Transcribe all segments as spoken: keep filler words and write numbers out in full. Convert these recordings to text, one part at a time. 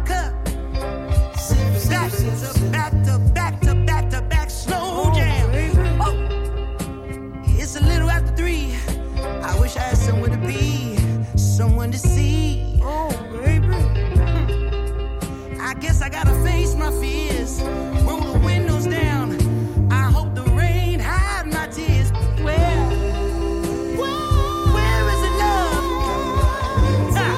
cup. Back to back to back to back to back slow jam. Oh, it's a little after three. I wish I had somewhere to be, someone to see. Oh, baby. Hmm. I guess I gotta face my fears. Roll the windows down. I hope the rain hide my tears. Where? Where is the love? Ah.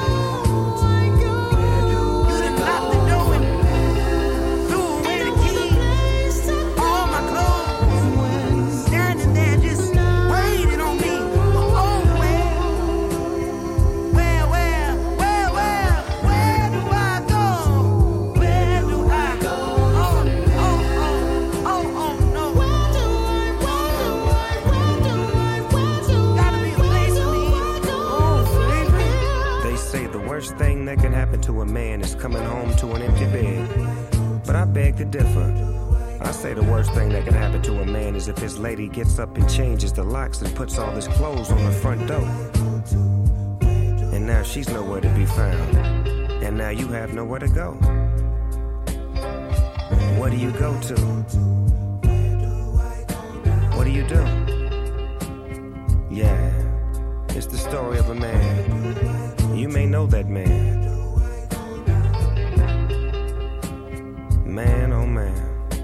You done locked the door and threw away the key. All my clothes standing there just waiting on me. Oh, where? Where, where, where, where, where do I go? Where do I go? Oh, oh, oh, oh, oh, no. Gotta be a place for me. Oh, baby. They say the worst thing that can happen to a man is coming home to an empty bed. But I beg to differ. I say the worst thing that can happen to a man is if his lady gets up and changes the locks and puts all his clothes on the front door. And now she's nowhere to be found. And now you have nowhere to go. What do you go to? What do you do? Yeah, it's the story of a man. You may know that man. Man, oh man.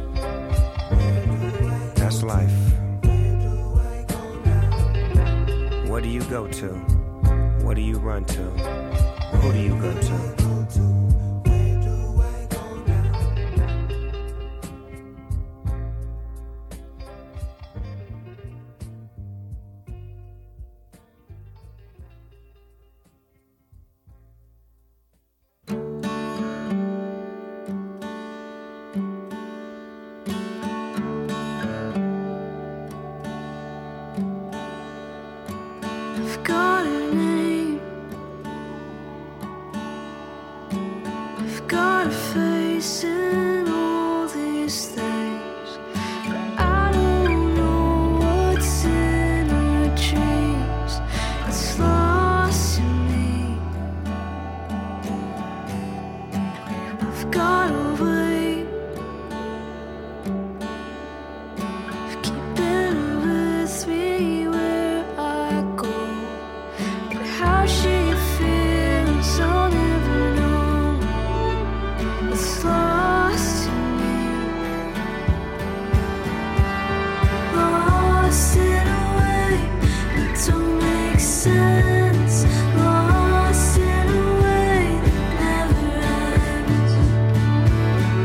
That's life. What do you go to? What do you run to? Who do you go to? I've got a name. I've got a face in all these things, but I don't know what's in my dreams. It's lost in me. I've got a way of keeping with me where I go. But how she feels, I'll never know. It's lost in me. Lost in a way that don't make sense. Lost in a way that never ends.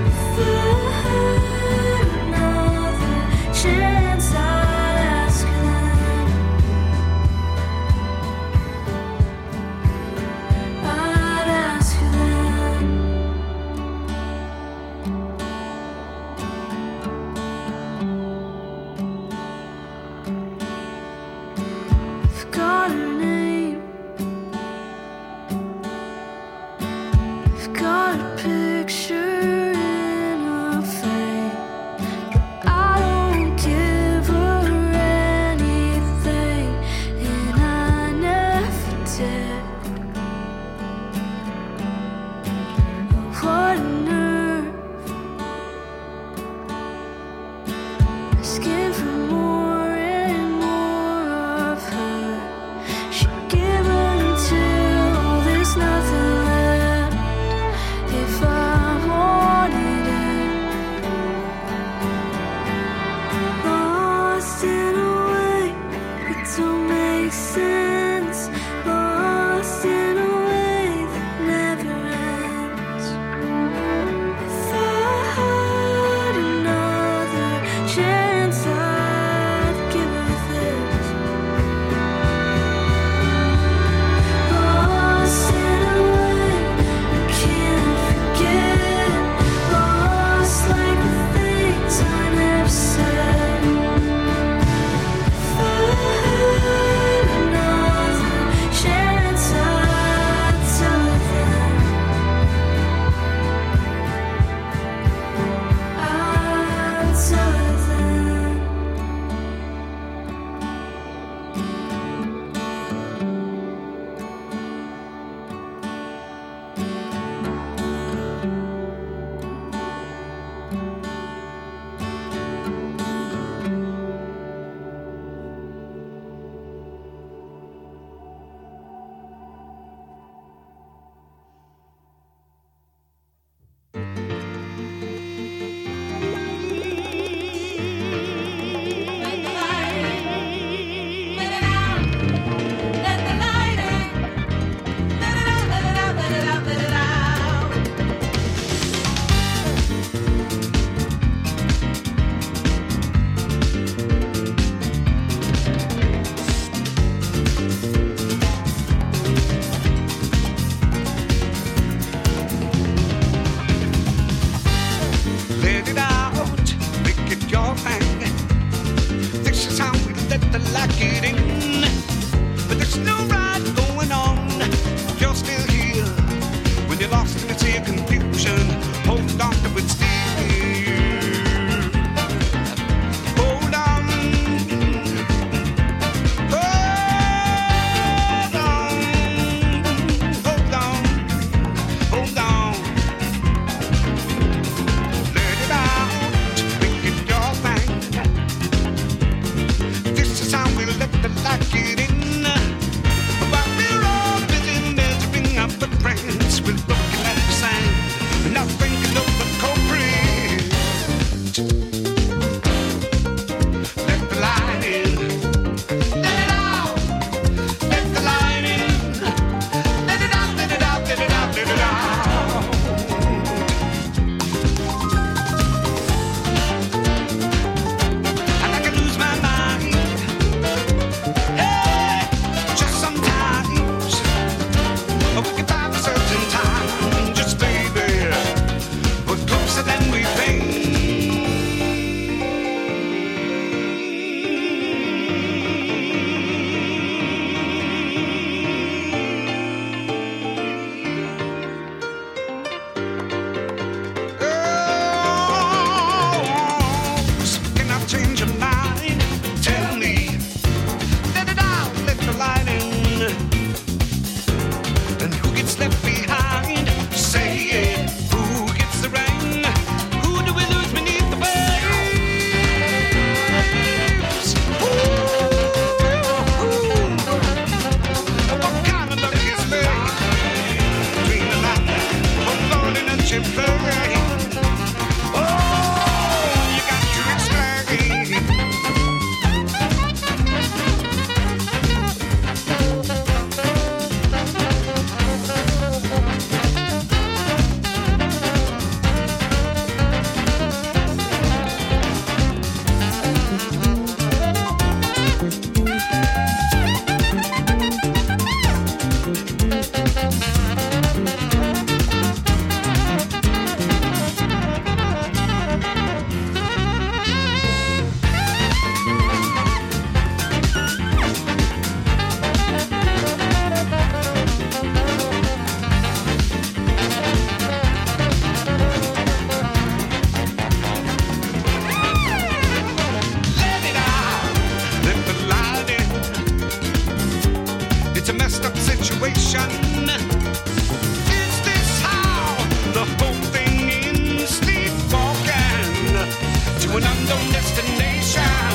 unknown destination.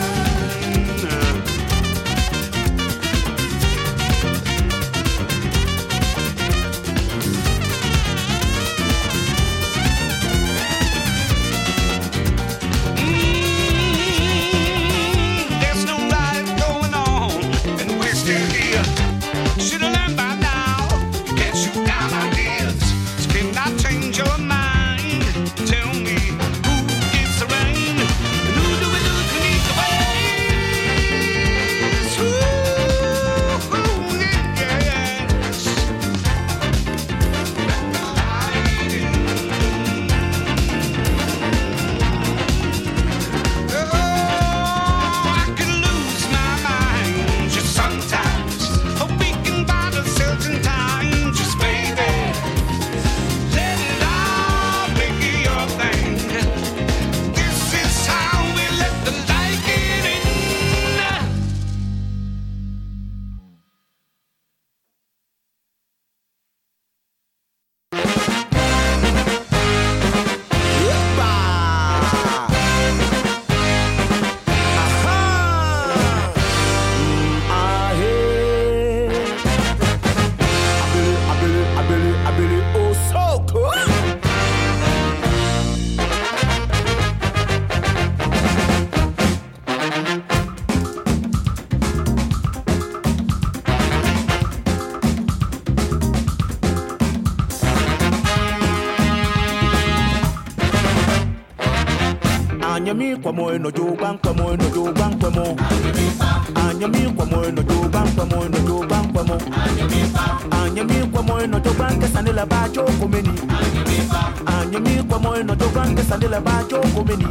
Anyami kwa moyo no joban kwa moyo no joban kwa mo. Anyami kwa moyo no joban kwa moyo no joban kwa mo. Anyami kwa moyo no joban ke sanela ba jo komeni. Anyami kwa moyo no joban ke sanela ba jo komeni.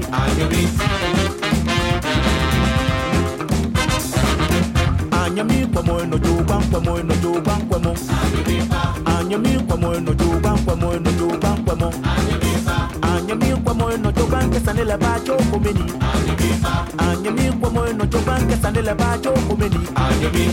Anyami kwa moyo no joban kwa moyo no joban kwa mo. Anyami kwa moyo no joban kwa moyo no joban kwa mo. Anyami kwa moyo no joban ke sanela ba jo komeni. Anyami kwa moyo no joban ke sanela ba jo komeni. Anyami.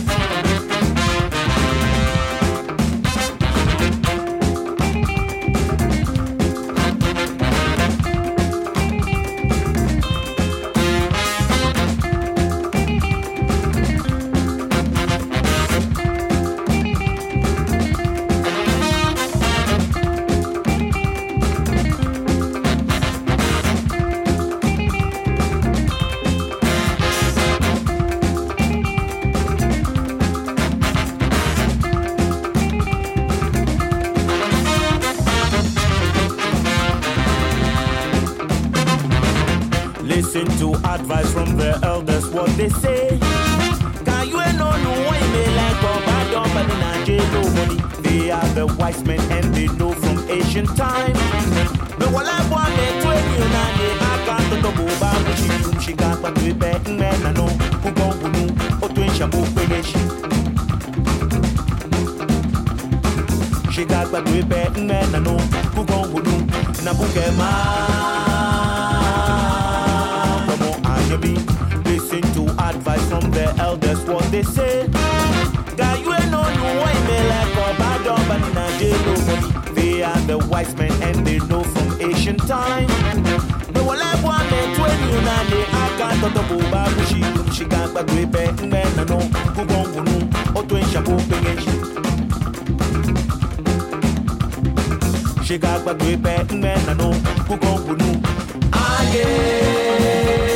Listen to advice from the elders, what they say. Can you know no way me like Boba Dumba in Nigeria money? They are the wise men and they know from ancient time. But what I want me to you now, I can't talk about she she got but we bet men I know who go who know or twin shabu finish. She got but we bet men I know who go who know Nabukema. Listen to advice from the elders, what they say. Guy, you ain't no no way me like a bad dog, but in a jail. They are the wise men and they know from ancient time. No one like one man twenty you now they I can't talk about she she got but we bet men I know who gon' who know or twenty shabu finish. She got but we bet men I know who gon' who know. Ah yeah.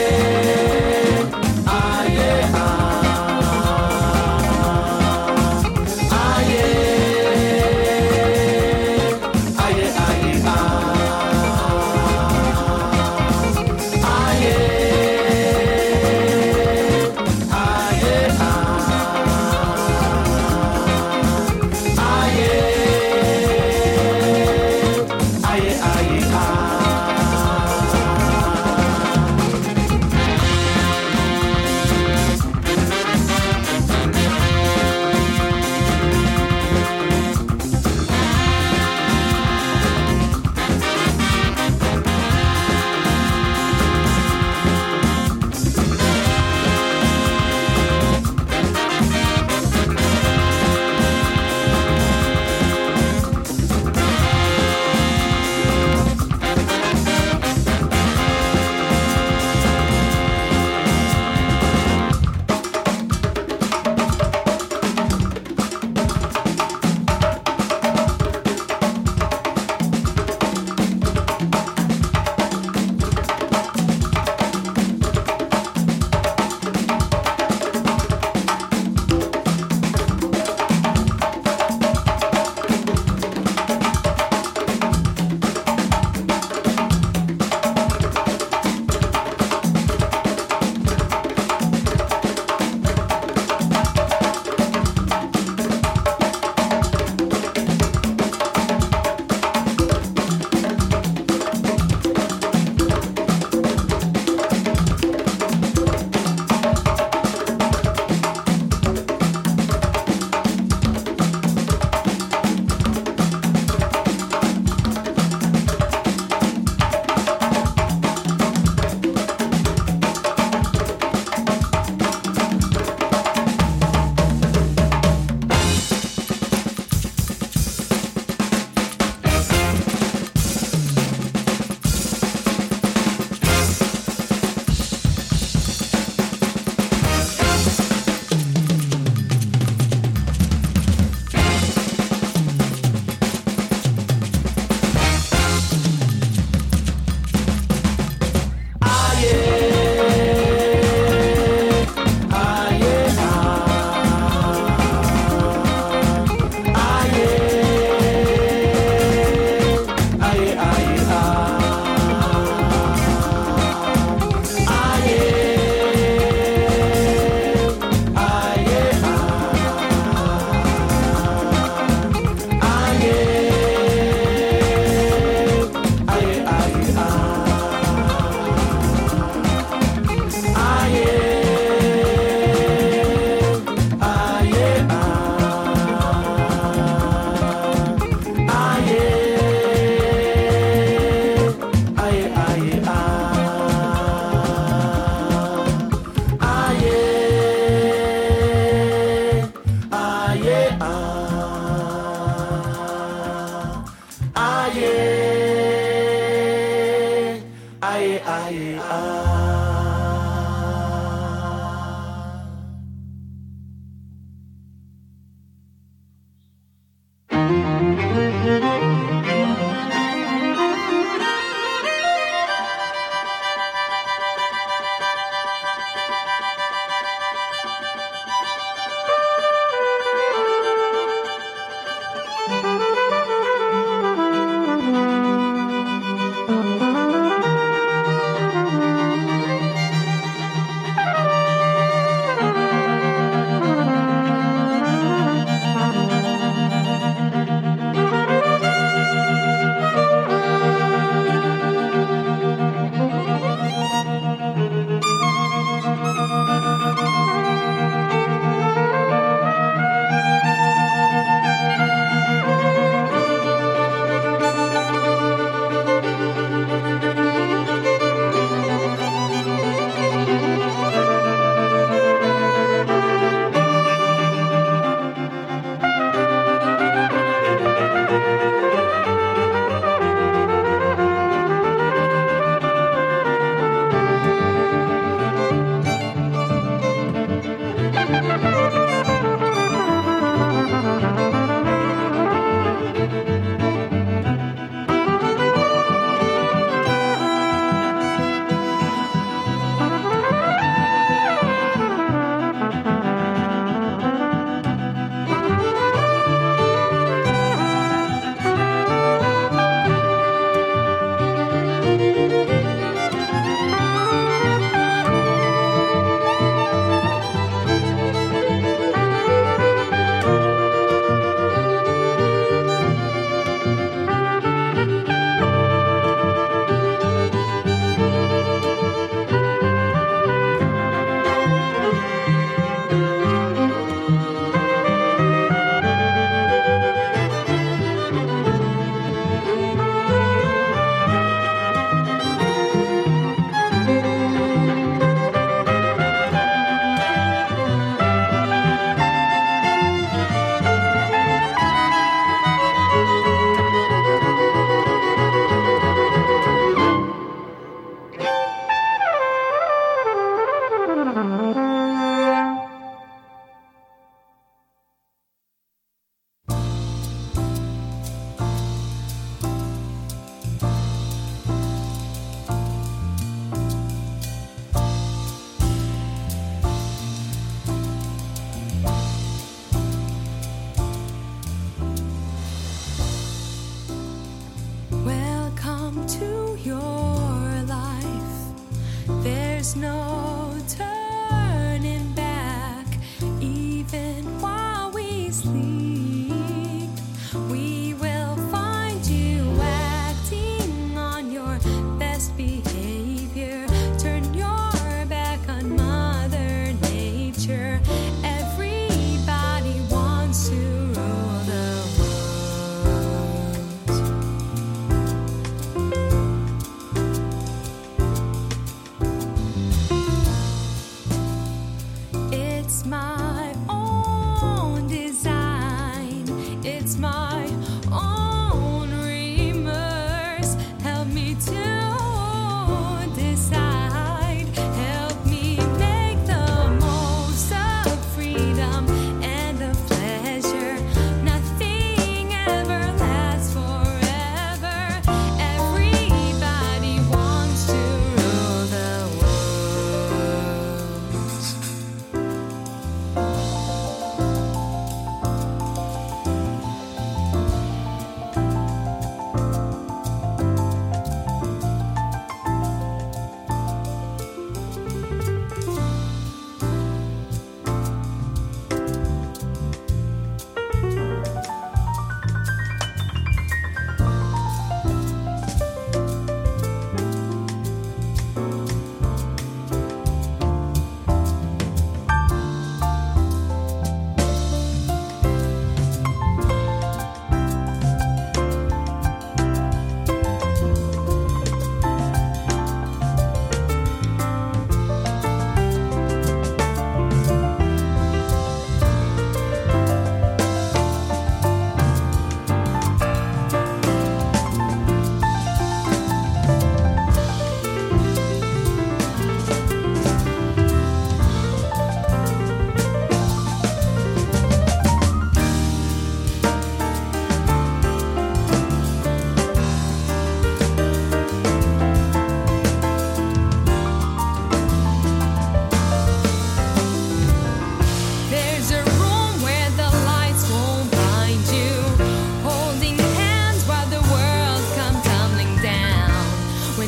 Aye, aye, aye.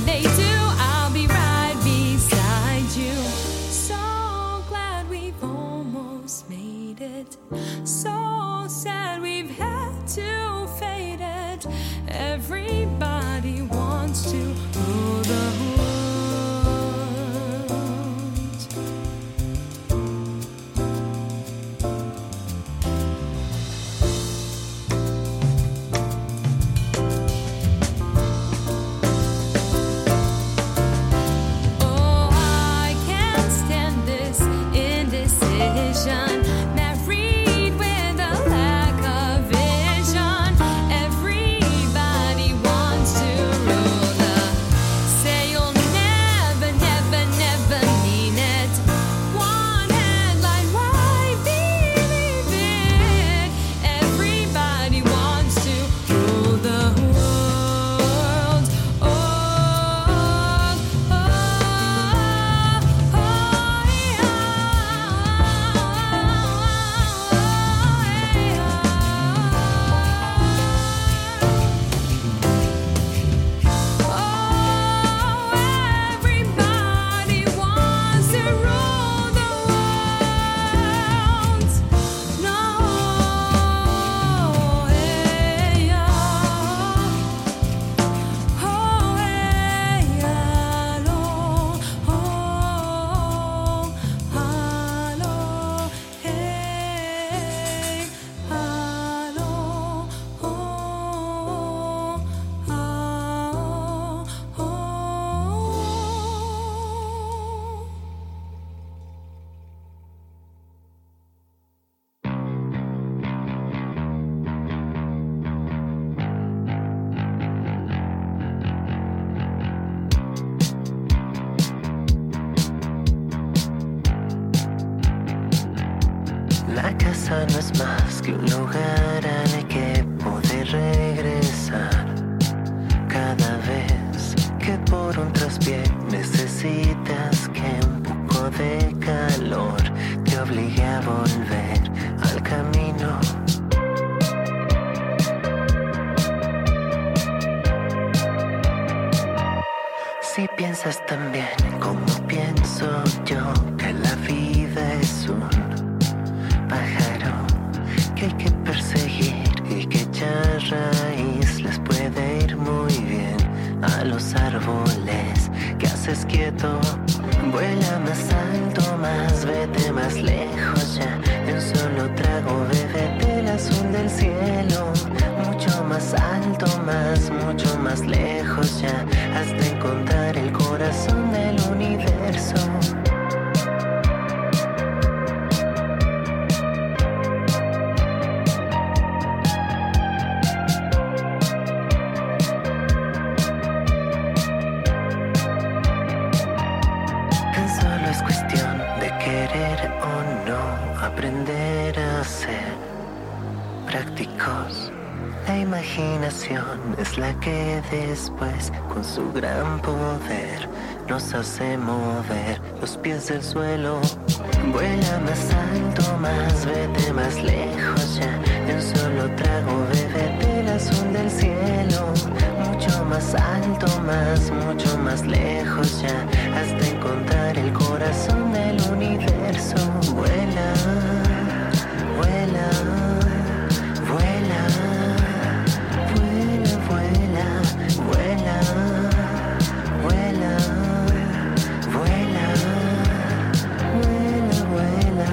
when they do, I'll be right beside you. So glad we've almost made it. So sad we've had to fade it. Everybody wants to rule the world. Oh, I can't stand this indecision. Married with a lack of vision. Everybody wants to rule the. Say you'll never, never, never mean it. One headline, why believe it? Everybody wants to rule the world. Oh, oh, oh, oh, everybody wants to rule the world. No, hey, oh, hey, hello, oh, hello, hey, hello, oh, oh, oh. La casa no es más que un lugar al que poder regresar. Cada vez que por un traspié necesitas que un poco de calor te obligue a volver al camino. Si piensas también como pienso yo, que la vida es un pájaro que hay que perseguir y que echar raíz les puede ir muy bien a los árboles que haces quieto. Vuela más alto, más vete más lejos ya. De un solo trago bébete el azul del cielo. Mucho más alto, más, mucho más lejos ya, hasta encontrar el corazón del universo. Tan solo es cuestión de querer o no, aprender a ser prácticos. La imaginación es la que después, con su gran poder, nos hace mover los pies del suelo. Vuela más alto, más vete más lejos ya. De un solo trago bébete el azul del cielo. Mucho más alto, más, mucho más lejos ya, hasta encontrar el corazón del universo. Vuela, vuela, vuela. Vuela, vuela, vuela, vuela, vuela, vuela, vuela.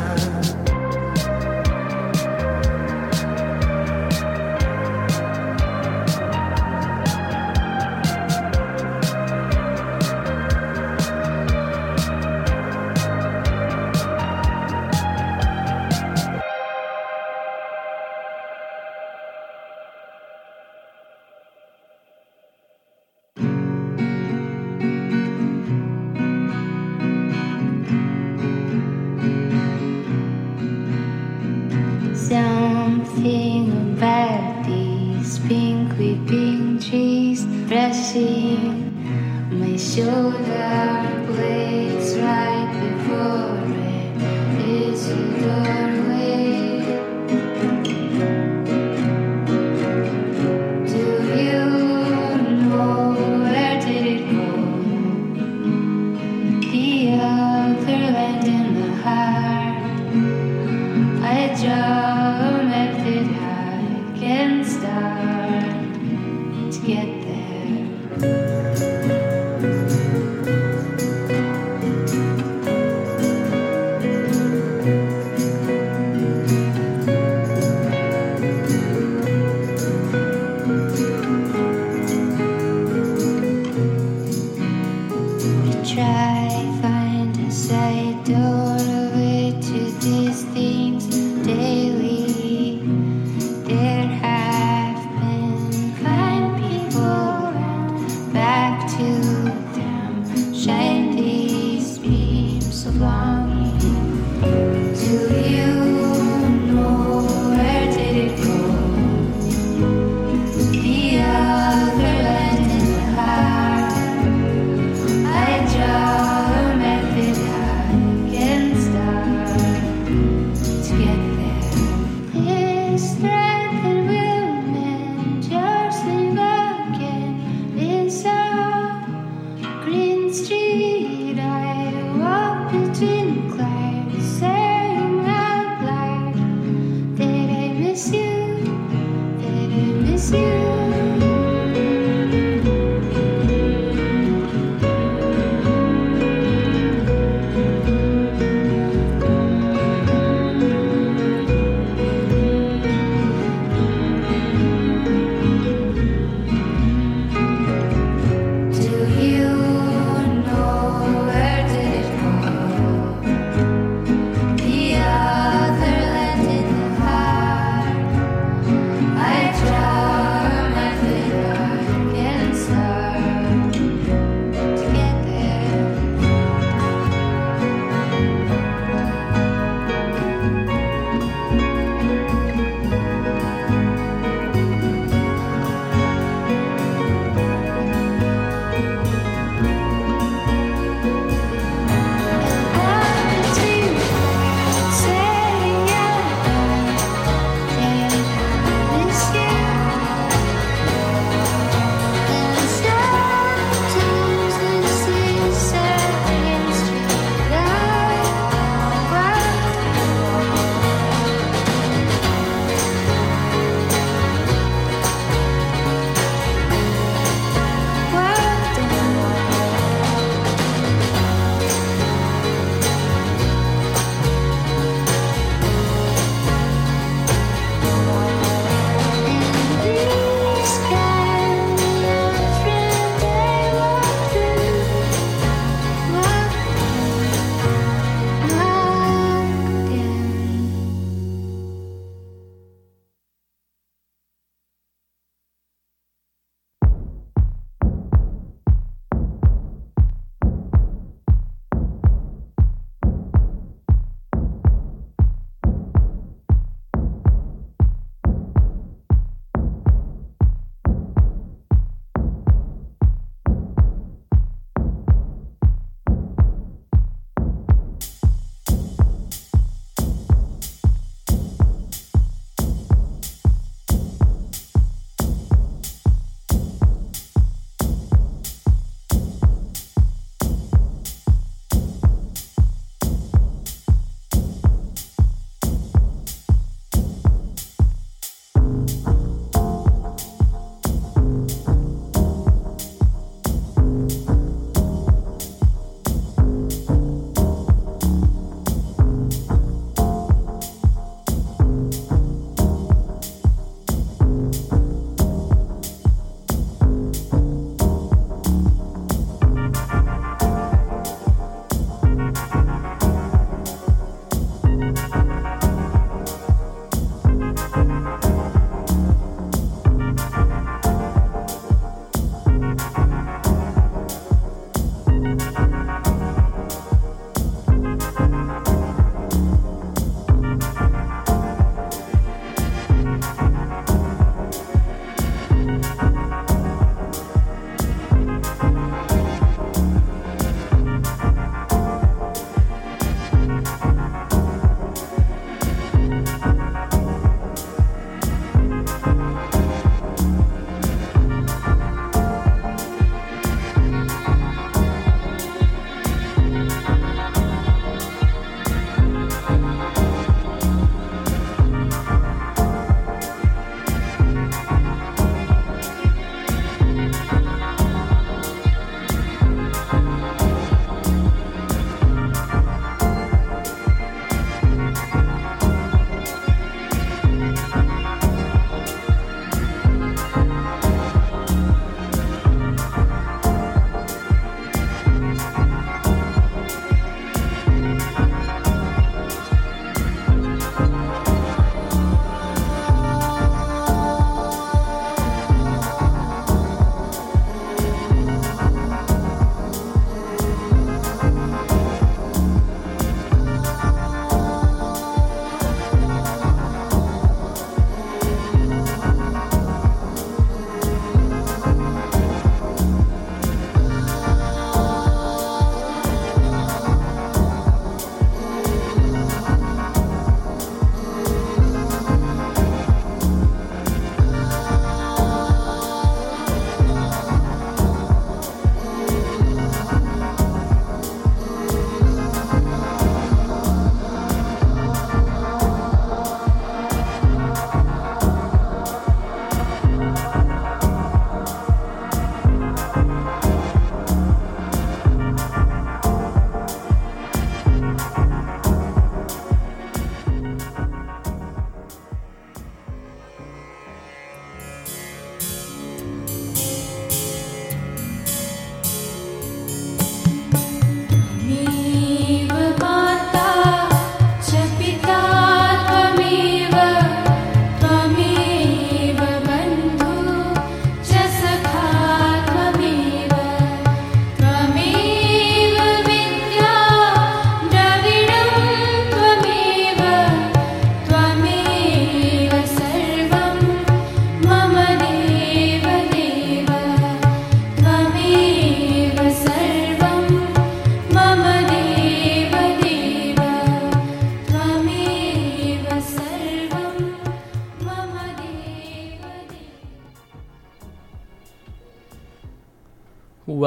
Something about these pink weeping trees brushing my shoulder blades right before it is a doorway. Do you know where did it go?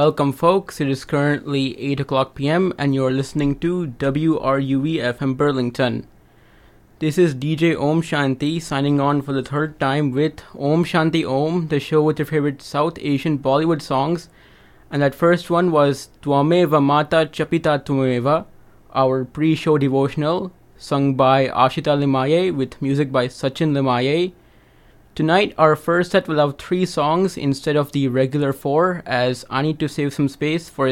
Welcome, folks. It is currently eight o'clock p.m. and you're listening to W R U E F M Burlington. This is D J Om Shanti signing on for the third time with Om Shanti Om, the show with your favorite South Asian Bollywood songs. And that first one was Tvameva Mata Chapita Tumeva, our pre-show devotional, sung by Ashita Limaye with music by Sachin Limaye. Tonight, our first set will have three songs instead of the regular four, as I need to save some space for